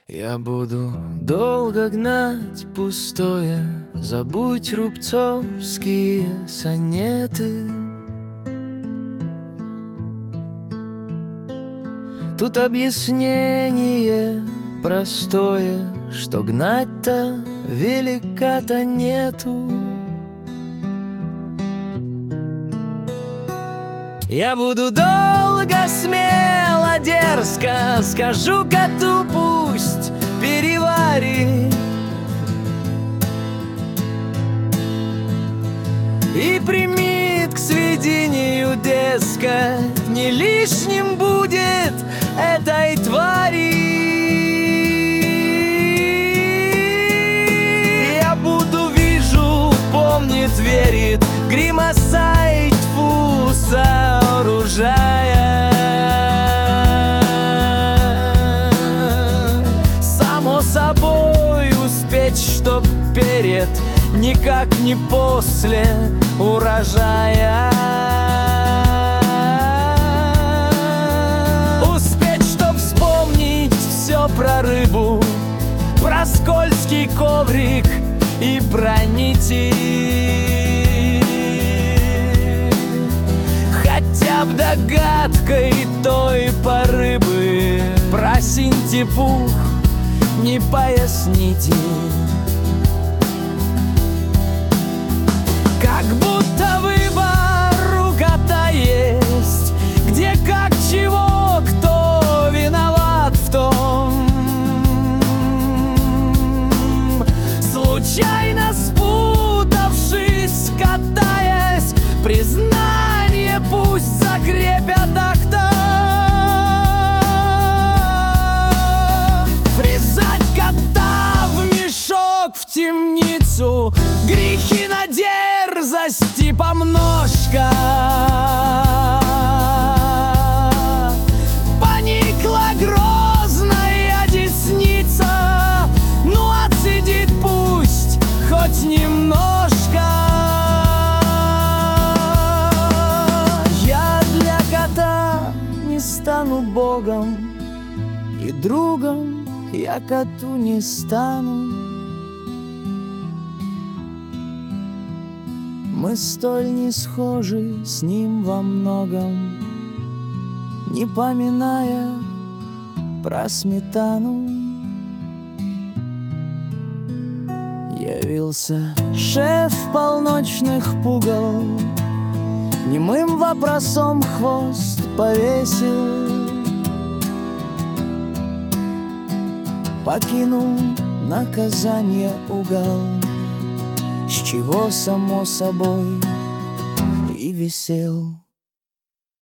Я буду долго гнать пустое, забудь рубцовские сонеты. Тут объяснение простое, что гнать-то велика-то нету. Я буду долго, смело, дерзко, скажу коту, пусть переварит и примет к сведению, дескать, не лишним будет этой твари. Я буду, вижу, помнит, верит, гримаса и тьфу сооружая. Само собой успеть, чтоб перед, никак не после урожая. Успеть, чтоб вспомнить все про рыбу, про скользкий коврик и про нити. Хотя б догадкой той поры бы про синтепух не поясните. Как будто выбор у кота есть, где, как, чего, кто виноват в том. Случайно спутавшись, катаясь, признание пусть закрепят акта. Врезать кота в мешок, в темницу, грехи на дерзости помножка. Поникла грозная десница, ну отсидит пусть хоть немножко. Я для кота не стану богом, и другом я коту не стану. Мы столь не схожи с ним во многом, не поминая про сметану. Явился шеф полночных пугал, немым вопросом хвост повесил. Покинул наказание угол, с чего само собой и висел.